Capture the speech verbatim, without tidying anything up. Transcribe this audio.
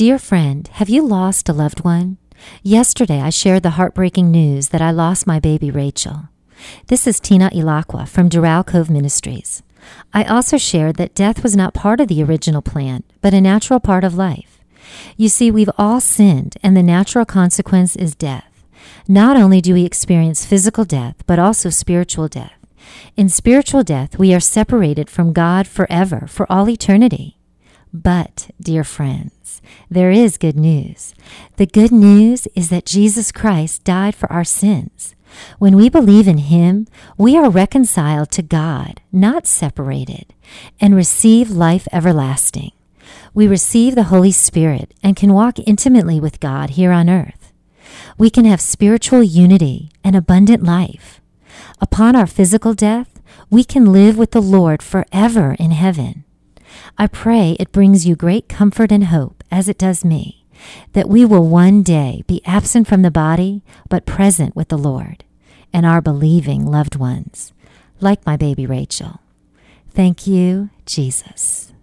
Dear friend, have you lost a loved one? Yesterday, I shared the heartbreaking news that I lost my baby Rachel. This is Tina Ilaqua from Doral Cove Ministries. I also shared that death was not part of the original plan, but a natural part of life. You see, we've all sinned, and the natural consequence is death. Not only do we experience physical death, but also spiritual death. In spiritual death, we are separated from God forever, for all eternity. But, dear friends, there is good news. The good news is that Jesus Christ died for our sins. When we believe in Him, we are reconciled to God, not separated, and receive life everlasting. We receive the Holy Spirit and can walk intimately with God here on earth. We can have spiritual unity and abundant life. Upon our physical death, we can live with the Lord forever in heaven. I pray it brings you great comfort and hope, as it does me, that we will one day be absent from the body, but present with the Lord and our believing loved ones, like my baby Rachel. Thank you, Jesus.